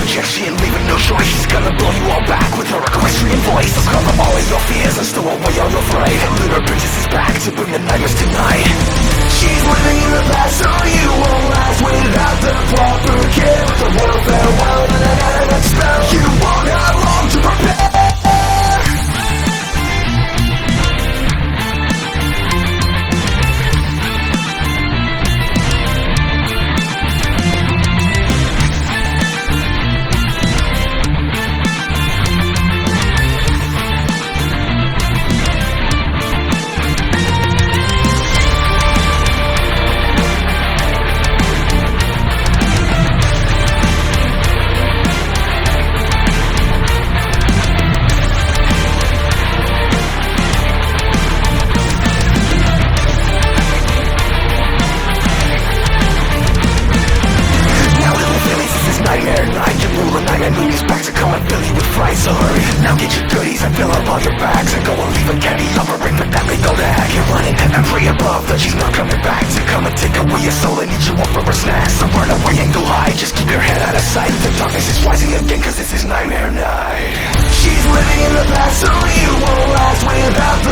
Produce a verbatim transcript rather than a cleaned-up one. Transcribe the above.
rejection, leaving no choice. She's gonna blow you all back with her equestrian voice. She'll cover all of your fears and stow away all your pride. Lure princesses back to bring the nightmares tonight. She's living in the past, so you won't last without the proper care. With a royal farewell and an adamant spell, you won't have long to prepare. So hurry, now get your goodies and fill up all your bags and go and leave a candy hovering, but that may go to heck. You're running and pray above that she's not coming back to come and take away your soul and eat you up for her snacks. So run away and go hide, just keep your head out of sight. The darkness is rising again cause this is nightmare night. She's living in the past so you won't last without